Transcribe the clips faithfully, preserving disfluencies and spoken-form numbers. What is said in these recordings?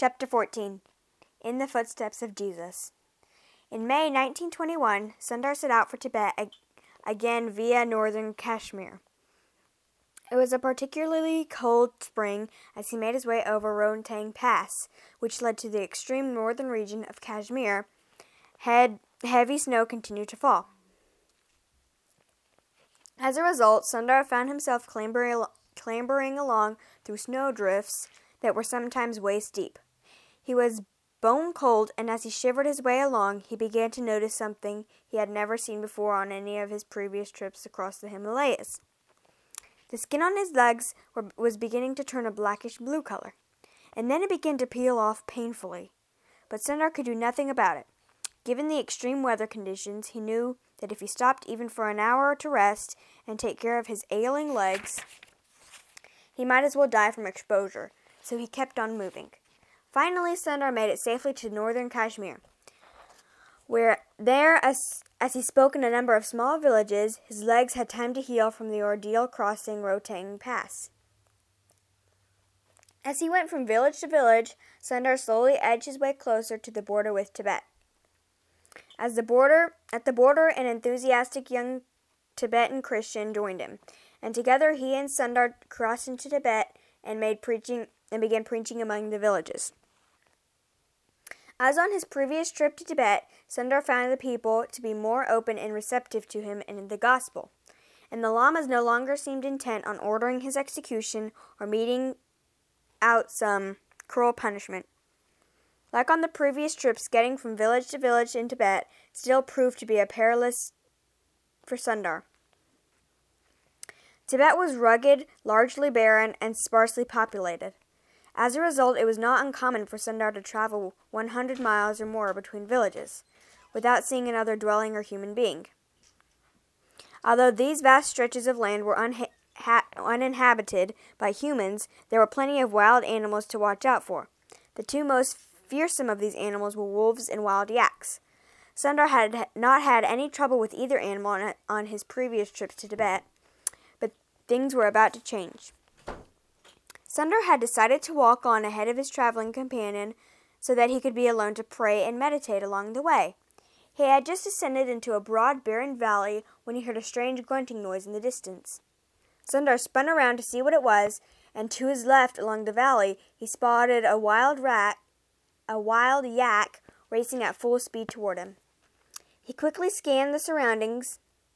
Chapter fourteen. In the Footsteps of Jesus. In May nineteen twenty-one, Sundar set out for Tibet ag- again via northern Kashmir. It was a particularly cold spring as he made his way over Rohtang Pass, which led to the extreme northern region of Kashmir. Had heavy snow continued to fall. As a result, Sundar found himself clambering, clambering along through snowdrifts that were sometimes waist deep. He was bone cold, and as he shivered his way along, he began to notice something he had never seen before on any of his previous trips across the Himalayas. The skin on his legs were, was beginning to turn a blackish blue color, and then it began to peel off painfully. But Sundar could do nothing about it. Given the extreme weather conditions, he knew that if he stopped even for an hour to rest and take care of his ailing legs, he might as well die from exposure, so he kept on moving. Finally, Sundar made it safely to northern Kashmir, where there, as, as he spoke in a number of small villages, his legs had time to heal from the ordeal crossing Rohtang Pass. As he went from village to village, Sundar slowly edged his way closer to the border with Tibet. As the border, at the border, an enthusiastic young Tibetan Christian joined him, and together he and Sundar crossed into Tibet and made preaching and began preaching among the villages. As on his previous trip to Tibet, Sundar found the people to be more open and receptive to him and the gospel, and the lamas no longer seemed intent on ordering his execution or meting out some cruel punishment. Like on the previous trips, getting from village to village in Tibet still proved to be a perilous for Sundar. Tibet was rugged, largely barren, and sparsely populated. As a result, it was not uncommon for Sundar to travel one hundred miles or more between villages, without seeing another dwelling or human being. Although these vast stretches of land were unha- ha- uninhabited by humans, there were plenty of wild animals to watch out for. The two most fearsome of these animals were wolves and wild yaks. Sundar had not had any trouble with either animal on, on his previous trips to Tibet, but things were about to change. Sundar had decided to walk on ahead of his traveling companion so that he could be alone to pray and meditate along the way. He had just descended into a broad, barren valley when he heard a strange grunting noise in the distance. Sundar spun around to see what it was, and to his left along the valley he spotted a wild rat, a wild yak racing at full speed toward him. He quickly scanned the surroundings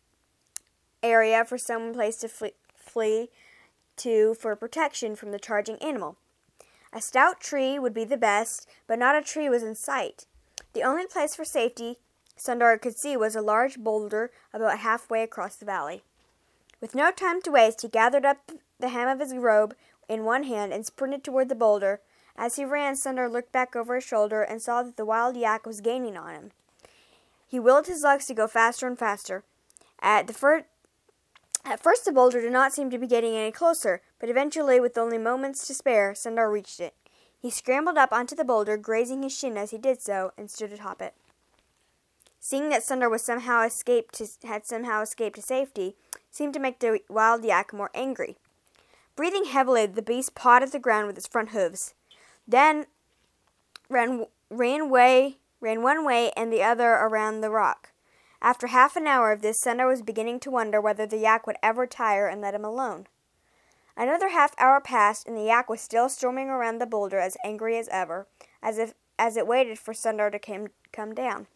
area for some place to flee, flee to for protection from the charging animal. A stout tree would be the best, but not a tree was in sight. The only place for safety Sundar could see was a large boulder about halfway across the valley. With no time to waste, he gathered up the hem of his robe in one hand and sprinted toward the boulder. As he ran, Sundar looked back over his shoulder and saw that the wild yak was gaining on him. He willed his legs to go faster and faster. At the first At first, the boulder did not seem to be getting any closer, but eventually, with only moments to spare, Sundar reached it. He scrambled up onto the boulder, grazing his shin as he did so, and stood atop it. Seeing that Sundar was somehow escaped to, had somehow escaped to safety, seemed to make the wild yak more angry. Breathing heavily, the beast pawed at the ground with its front hooves, then ran ran way ran one way and the other around the rock. After half an hour of this, Sundar was beginning to wonder whether the yak would ever tire and let him alone. Another half hour passed, and the yak was still storming around the boulder as angry as ever, as if as it waited for Sundar to come, come down.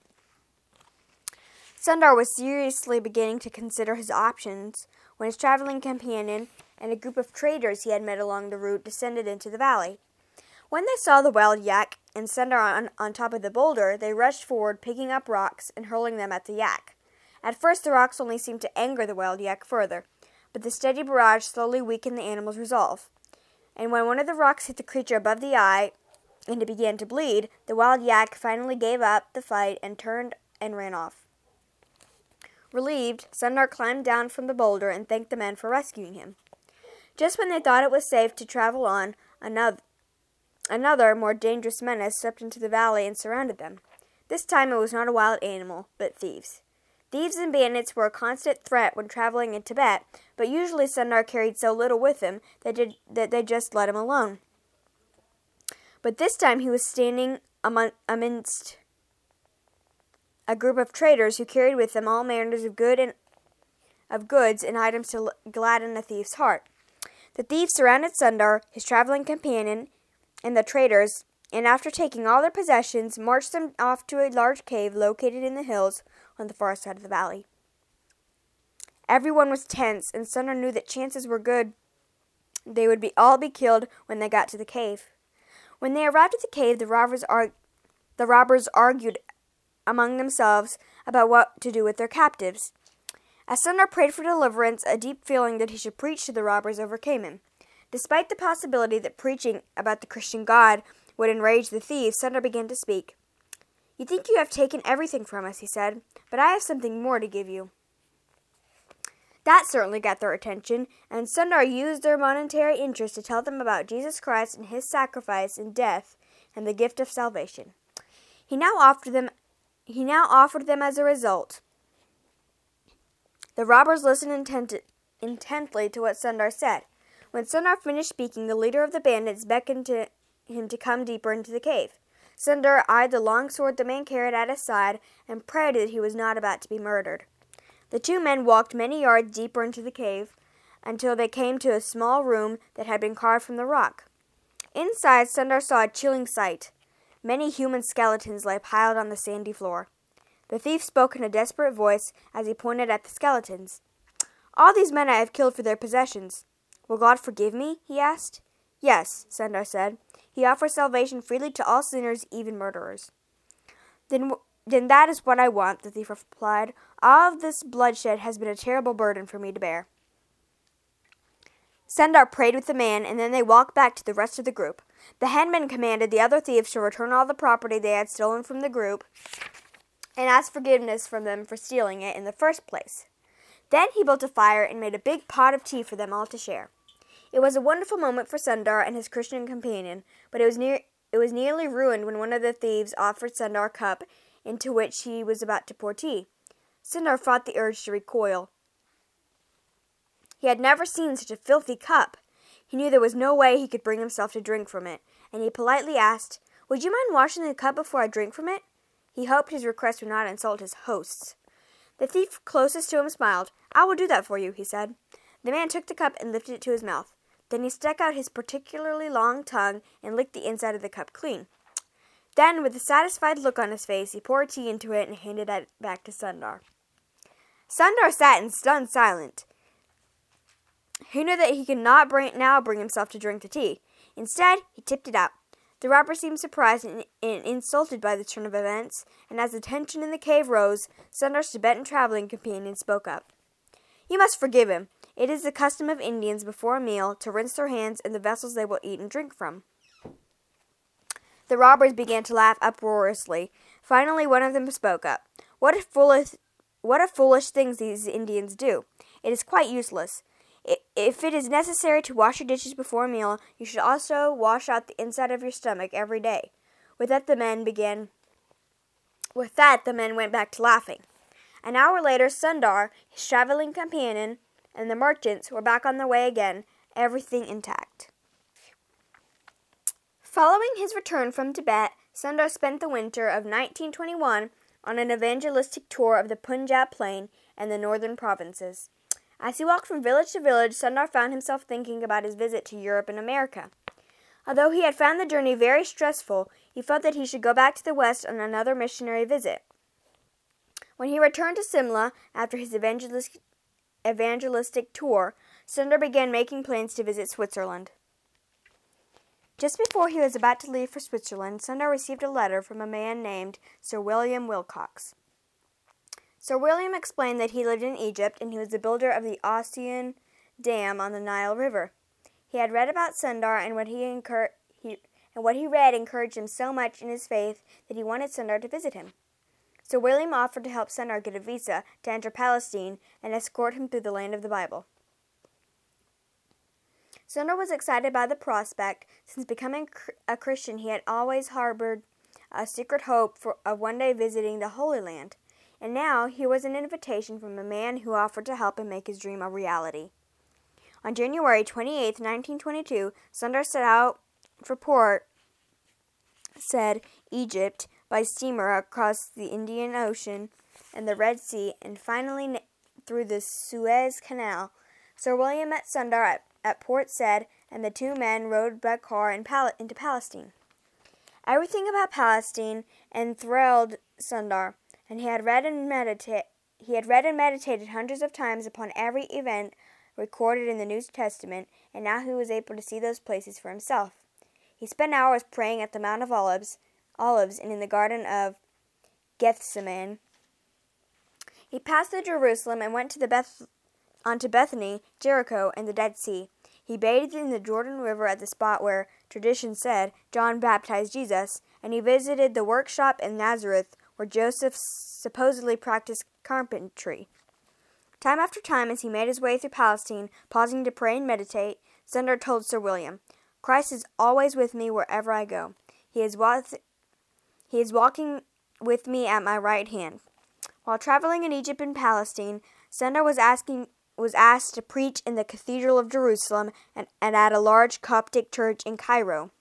Sundar was seriously beginning to consider his options when his traveling companion and a group of traders he had met along the route descended into the valley. When they saw the wild yak and Sundar on, on top of the boulder, they rushed forward, picking up rocks and hurling them at the yak. At first, the rocks only seemed to anger the wild yak further, but the steady barrage slowly weakened the animal's resolve. And when one of the rocks hit the creature above the eye and it began to bleed, the wild yak finally gave up the fight and turned and ran off. Relieved, Sundar climbed down from the boulder and thanked the men for rescuing him. Just when they thought it was safe to travel on, another Another, more dangerous menace swept into the valley and surrounded them. This time it was not a wild animal, but thieves. Thieves and bandits were a constant threat when traveling in Tibet, but usually Sundar carried so little with him that, did, that they just let him alone. But this time he was standing among, amidst a group of traders who carried with them all manners of good and of goods and items to gladden the thief's heart. The thieves surrounded Sundar, his traveling companion, and the traders, and after taking all their possessions, marched them off to a large cave located in the hills on the far side of the valley. Everyone was tense, and Sundar knew that chances were good they would be all be killed when they got to the cave. When they arrived at the cave, the robbers, ar- the robbers argued among themselves about what to do with their captives. As Sundar prayed for deliverance, a deep feeling that he should preach to the robbers overcame him. Despite the possibility that preaching about the Christian God would enrage the thieves, Sundar began to speak. "You think you have taken everything from us," he said, "but I have something more to give you." That certainly got their attention, and Sundar used their momentary interest to tell them about Jesus Christ and his sacrifice and death and the gift of salvation. He now offered them he now offered them as a result. The robbers listened intent, intently to what Sundar said. When Sundar finished speaking, the leader of the bandits beckoned to him to come deeper into the cave. Sundar eyed the long sword the man carried at his side and prayed that he was not about to be murdered. The two men walked many yards deeper into the cave until they came to a small room that had been carved from the rock. Inside, Sundar saw a chilling sight. Many human skeletons lay piled on the sandy floor. The thief spoke in a desperate voice as he pointed at the skeletons. "All these men I have killed for their possessions. Will God forgive me?" he asked. "Yes," Sundar said. "He offers salvation freely to all sinners, even murderers." Then Then that is what I want," the thief replied. "All of this bloodshed has been a terrible burden for me to bear." Sundar prayed with the man, and then they walked back to the rest of the group. The headman commanded the other thieves to return all the property they had stolen from the group and ask forgiveness from them for stealing it in the first place. Then he built a fire and made a big pot of tea for them all to share. It was a wonderful moment for Sundar and his Christian companion, but it was near it was nearly ruined when one of the thieves offered Sundar a cup into which he was about to pour tea. Sundar fought the urge to recoil. He had never seen such a filthy cup. He knew there was no way he could bring himself to drink from it, and he politely asked, "Would you mind washing the cup before I drink from it?" He hoped his request would not insult his hosts. The thief closest to him smiled. "I will do that for you," he said. The man took the cup and lifted it to his mouth. Then he stuck out his particularly long tongue and licked the inside of the cup clean. Then, with a satisfied look on his face, he poured tea into it and handed it back to Sundar. Sundar sat in stunned silence. He knew that he could not bring, now bring himself to drink the tea. Instead, he tipped it out. The robber seemed surprised and, and insulted by the turn of events, and as the tension in the cave rose, Sundar's Tibetan traveling companion spoke up. "You must forgive him. It is the custom of Indians before a meal to rinse their hands in the vessels they will eat and drink from." The robbers began to laugh uproariously. Finally, one of them spoke up. What a foolish, what a foolish things these Indians do. It is quite useless. If it is necessary to wash your dishes before a meal, you should also wash out the inside of your stomach every day. With that, the men began. With that, the men went back to laughing. An hour later, Sundar, his traveling companion, and the merchants were back on their way again, everything intact. Following his return from Tibet, Sundar spent the winter of nineteen twenty-one on an evangelistic tour of the Punjab Plain and the northern provinces. As he walked from village to village, Sundar found himself thinking about his visit to Europe and America. Although he had found the journey very stressful, he felt that he should go back to the West on another missionary visit. When he returned to Simla after his evangelistic, evangelistic tour, Sundar began making plans to visit Switzerland. Just before he was about to leave for Switzerland, Sundar received a letter from a man named Sir William Wilcox. Sir William explained that he lived in Egypt and he was the builder of the Ossian Dam on the Nile River. He had read about Sundar and what he, incur- he and what he read encouraged him so much in his faith that he wanted Sundar to visit him. Sir William offered to help Sundar get a visa to enter Palestine and escort him through the land of the Bible. Sundar was excited by the prospect. Since becoming a Christian, he had always harbored a secret hope for, of one day visiting the Holy Land. And now here was an invitation from a man who offered to help him make his dream a reality. On January twenty-eighth, nineteen twenty-two, Sundar set out for port said Egypt by steamer across the Indian Ocean and the Red Sea, and finally through the Suez Canal. Sir William met Sundar at, at Port Said, and the two men rowed by car in Pal- into Palestine. Everything about Palestine enthralled Sundar, and he had read and medita- he had read and meditated hundreds of times upon every event recorded in the New Testament, and now he was able to see those places for himself. He spent hours praying at the Mount of Olives, Olives and in the Garden of Gethsemane. He passed through Jerusalem and went to the Beth- on to Bethany, Jericho, and the Dead Sea. He bathed in the Jordan River at the spot where, tradition said, John baptized Jesus, and he visited the workshop in Nazareth where Joseph supposedly practiced carpentry. Time after time, as he made his way through Palestine, pausing to pray and meditate, Sundar told Sir William, "Christ is always with me wherever I go. He is, wa- he is walking with me at my right hand." While traveling in Egypt and Palestine, Sundar was asking was asked to preach in the Cathedral of Jerusalem and, and at a large Coptic church in Cairo.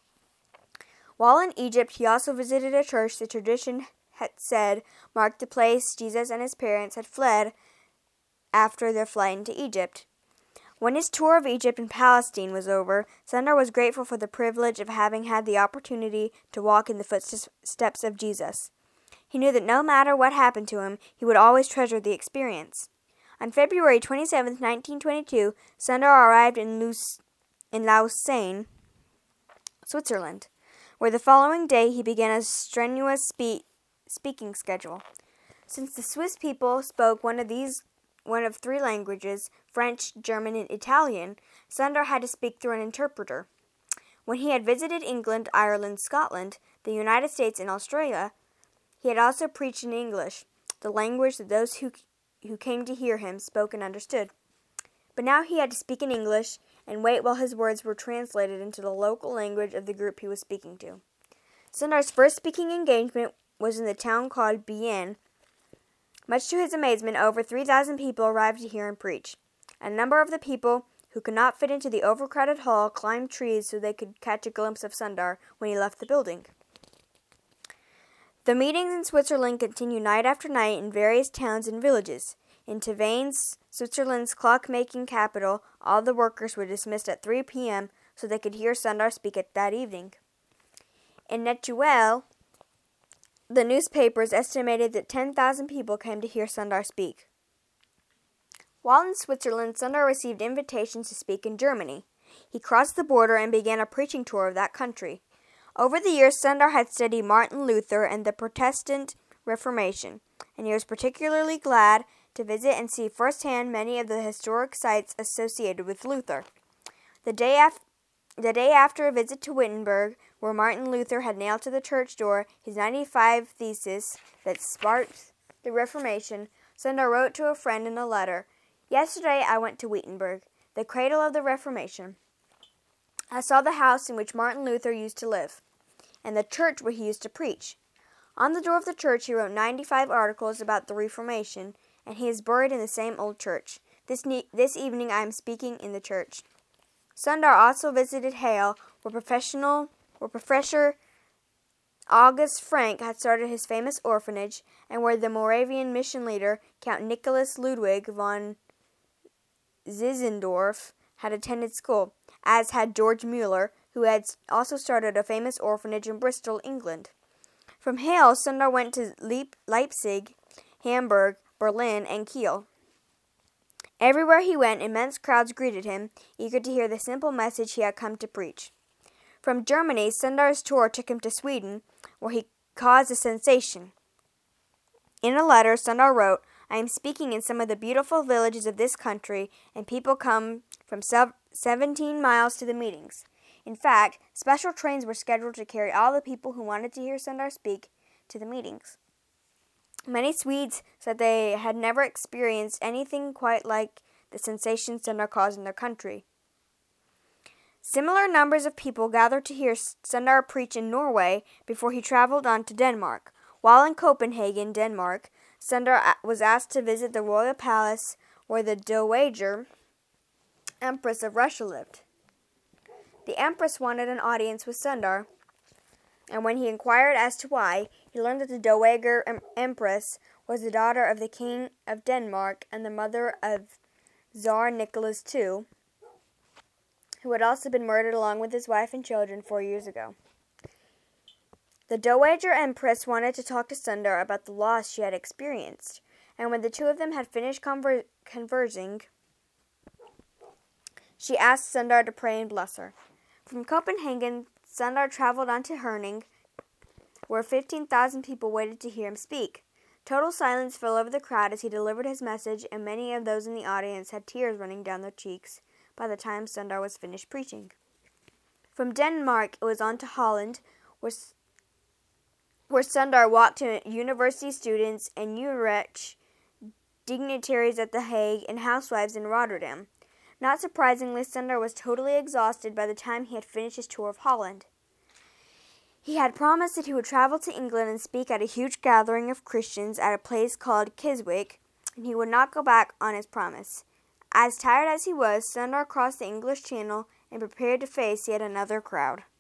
While in Egypt, he also visited a church the tradition had said marked the place Jesus and his parents had fled after their flight into Egypt. When his tour of Egypt and Palestine was over, Sundar was grateful for the privilege of having had the opportunity to walk in the footsteps of Jesus. He knew that no matter what happened to him, he would always treasure the experience. On February twenty-seventh, nineteen twenty-two, Sundar arrived in, Lus- in Lausanne, Switzerland, where the following day he began a strenuous spe- speaking schedule. Since the Swiss people spoke one of these one of three languages, French, German, and Italian, Sundar had to speak through an interpreter. When he had visited England, Ireland, Scotland, the United States, and Australia, he had also preached in English, the language that those who who came to hear him spoke and understood. But now he had to speak in English and wait while his words were translated into the local language of the group he was speaking to. Sundar's first speaking engagement was in the town called Bienne. Much to his amazement, over three thousand people arrived to hear him preach. A number of the people who could not fit into the overcrowded hall climbed trees so they could catch a glimpse of Sundar when he left the building. The meetings in Switzerland continued night after night in various towns and villages. In Tavannes, Switzerland's clock-making capital, all the workers were dismissed at three p.m. so they could hear Sundar speak at that evening. In Nechuel, the newspapers estimated that ten thousand people came to hear Sundar speak. While in Switzerland, Sundar received invitations to speak in Germany. He crossed the border and began a preaching tour of that country. Over the years, Sundar had studied Martin Luther and the Protestant Reformation, and he was particularly glad to visit and see firsthand many of the historic sites associated with Luther. The day, af- the day after a visit to Wittenberg, where Martin Luther had nailed to the church door his ninety-five theses that sparked the Reformation, Sundar wrote to a friend in a letter, "Yesterday I went to Wittenberg, the cradle of the Reformation. I saw the house in which Martin Luther used to live, and the church where he used to preach. On the door of the church he wrote ninety-five articles about the Reformation, and he is buried in the same old church. This ne- this evening I am speaking in the church." Sundar also visited Halle, where professional, where Professor August Frank had started his famous orphanage, and where the Moravian mission leader, Count Nicholas Ludwig von Zinzendorf, had attended school, as had George Mueller, who had also started a famous orphanage in Bristol, England. From Halle, Sundar went to Leipzig, Hamburg, Berlin, and Kiel. Everywhere he went, immense crowds greeted him, eager to hear the simple message he had come to preach. From Germany, Sundar's tour took him to Sweden, where he caused a sensation. In a letter, Sundar wrote, "I am speaking in some of the beautiful villages of this country, and people come from seventeen miles to the meetings. In fact, special trains were scheduled to carry all the people who wanted to hear Sundar speak to the meetings. Many Swedes said they had never experienced anything quite like the sensation Sundar caused in their country." Similar numbers of people gathered to hear Sundar preach in Norway before he traveled on to Denmark. While in Copenhagen, Denmark, Sundar was asked to visit the royal palace where the Dowager Empress of Russia lived. The Empress wanted an audience with Sundar, and when he inquired as to why, he learned that the Dowager Empress was the daughter of the King of Denmark and the mother of Tsar Nicholas the Second, who had also been murdered along with his wife and children four years ago. The Dowager Empress wanted to talk to Sundar about the loss she had experienced, and when the two of them had finished conver- conversing, she asked Sundar to pray and bless her. From Copenhagen, Sundar traveled on to Herning, where fifteen thousand people waited to hear him speak. Total silence fell over the crowd as he delivered his message, and many of those in the audience had tears running down their cheeks by the time Sundar was finished preaching. From Denmark, it was on to Holland, where, where Sundar walked to university students and Utrecht, dignitaries at The Hague, and housewives in Rotterdam. Not surprisingly, Sundar was totally exhausted by the time he had finished his tour of Holland. He had promised that he would travel to England and speak at a huge gathering of Christians at a place called Kiswick, and he would not go back on his promise. As tired as he was, Sundar crossed the English Channel and prepared to face yet another crowd.